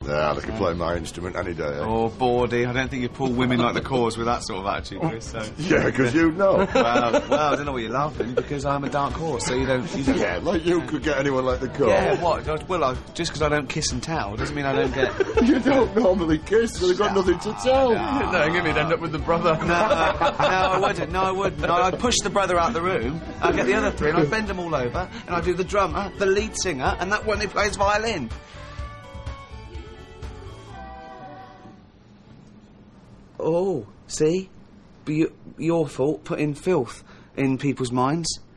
Nah, they can play my instrument any day. Eh? Oh, Bawdy, I don't think you pull women like the Cause with that sort of attitude, Chris, so... Yeah, because you know. well, I don't know what you're laughing, because I'm a dark horse, so you don't... Yeah, like you could get anyone like the Cause. Yeah, what? Well, just because I don't kiss and tell doesn't mean I don't get... You don't normally kiss, so they've got nothing to tell. No, give me, end up with the brother. No, I wouldn't. No, I'd push the brother out the room, I'd get the other three, and I'd bend them all over, and I'd do the drummer, the lead singer, and that one who plays violin. Oh, see? But your fault putting filth in people's minds.